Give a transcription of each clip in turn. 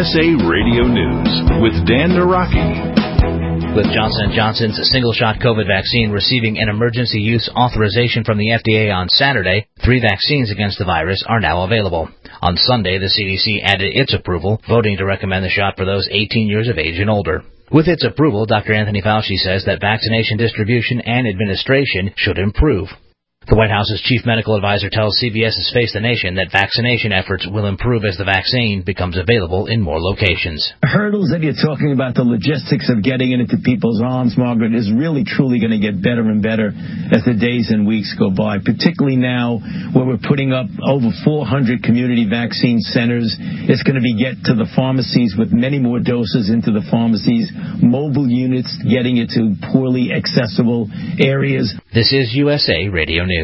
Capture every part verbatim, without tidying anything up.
S A Radio News with Dan Naraki. With Johnson and Johnson's single-shot COVID vaccine receiving an emergency use authorization from the F D A on Saturday, three vaccines against the virus are now available. On Sunday, the C D C added its approval, voting to recommend the shot for those eighteen years of age and older. With its approval, Doctor Anthony Fauci says that vaccination distribution and administration should improve. The White House's chief medical advisor tells C B S's Face the Nation that vaccination efforts will improve as the vaccine becomes available in more locations. The hurdles that you're talking about, the logistics of getting it into people's arms, Margaret, is really truly going to get better and better as the days and weeks go by, particularly now where we're putting up over four hundred community vaccine centers. It's going to be get to the pharmacies with many more doses into the pharmacies, mobile units getting it to poorly accessible areas. This is U S A Radio News.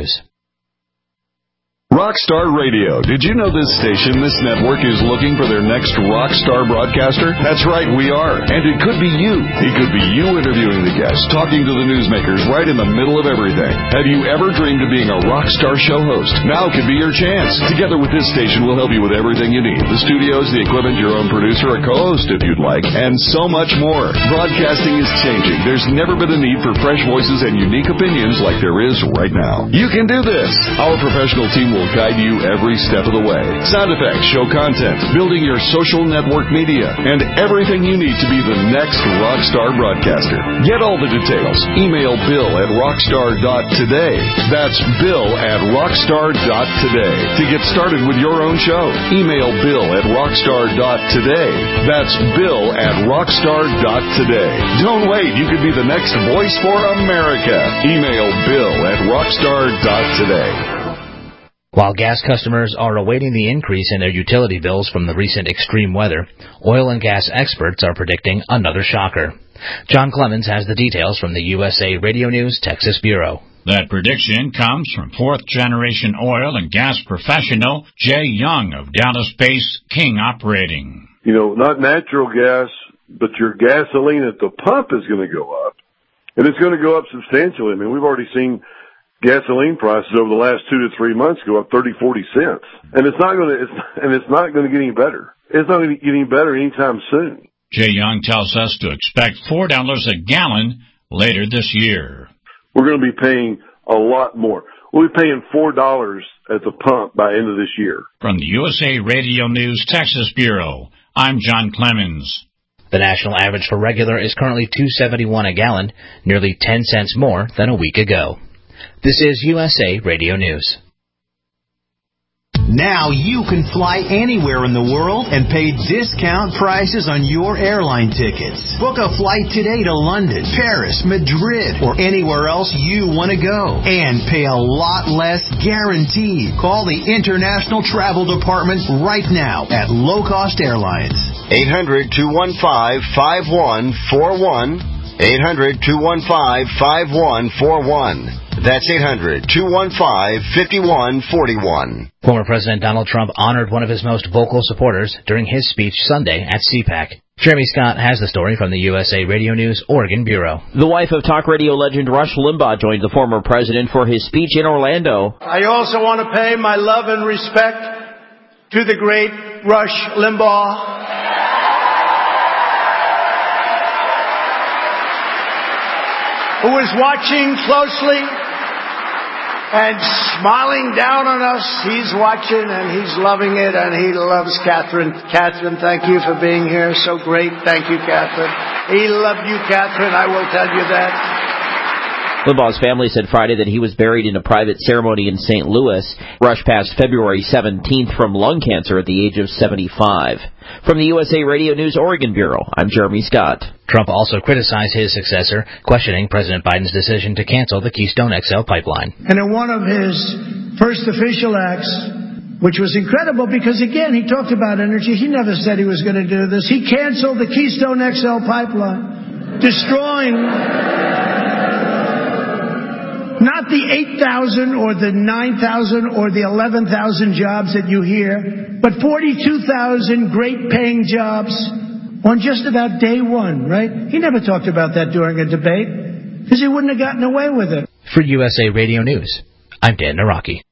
Rockstar Radio. Did you know this station, this network, is looking for their next rock star broadcaster? That's right, we are. And it could be you. It could be you interviewing the guests, talking to the newsmakers right in the middle of everything. Have you ever dreamed of being a rock star show host? Now could be your chance. Together with this station, we'll help you with everything you need. The studios, the equipment, your own producer, a co-host if you'd like, and so much more. Broadcasting is changing. There's never been a need for fresh voices and unique opinions like there is right now. You can do this. Our professional team will will guide you every step of the way. Sound effects, show content, building your social network media, and everything you need to be the next rockstar broadcaster. Get all the details. Email Bill at rockstar dot today. That's Bill at rockstar dot today. To get started with your own show, email Bill at rockstar dot today. That's Bill at rockstar dot today. Don't wait. You could be the next voice for America. Email Bill at rockstar dot today. While gas customers are awaiting the increase in their utility bills from the recent extreme weather, oil and gas experts are predicting another shocker. John Clemens has the details from the U S A Radio News Texas Bureau. That prediction comes from fourth-generation oil and gas professional Jay Young of Dallas-based King Operating. You know, not natural gas, but your gasoline at the pump is going to go up, and it's going to go up substantially. I mean, we've already seen gasoline prices over the last two to three months go up thirty, forty cents. And it's not going to, it's, and it's not going to get any better. It's not going to get any better anytime soon. Jay Young tells us to expect four dollars a gallon later this year. We're going to be paying a lot more. We'll be paying four dollars at the pump by end of this year. From the U S A Radio News Texas Bureau, I'm John Clemens. The national average for regular is currently two seventy-one a gallon, nearly ten cents more than a week ago. This is U S A Radio News. Now you can fly anywhere in the world and pay discount prices on your airline tickets. Book a flight today to London, Paris, Madrid, or anywhere else you want to go. And pay a lot less guaranteed. Call the International Travel Department right now at Low Cost Airlines. eight hundred, two one five, five one four one. eight hundred, two one five, five one four one. That's eight hundred, two one five, five one four one. Former President Donald Trump honored one of his most vocal supporters during his speech Sunday at CPAC. Jeremy Scott has the story from the U S A Radio News Oregon Bureau. The wife of talk radio legend Rush Limbaugh joined the former president for his speech in Orlando. I also want to pay my love and respect to the great Rush Limbaugh. Who is watching closely and smiling down on us. He's watching and he's loving it, and he loves Catherine. Catherine, thank you for being here. So great. Thank you, Catherine. He loved you, Catherine. I will tell you that. Limbaugh's family said Friday that he was buried in a private ceremony in Saint Louis. Rush passed February seventeenth from lung cancer at the age of seventy-five. From the U S A Radio News Oregon Bureau, I'm Jeremy Scott. Trump also criticized his successor, questioning President Biden's decision to cancel the Keystone X L pipeline. And in one of his first official acts, which was incredible because, again, he talked about energy. He never said he was going to do this. He canceled the Keystone X L pipeline, destroying not the eight thousand or the nine thousand or the eleven thousand jobs that you hear, but forty-two thousand great-paying jobs on just about day one, right? He never talked about that during a debate because he wouldn't have gotten away with it. For U S A Radio News, I'm Dan Naraki.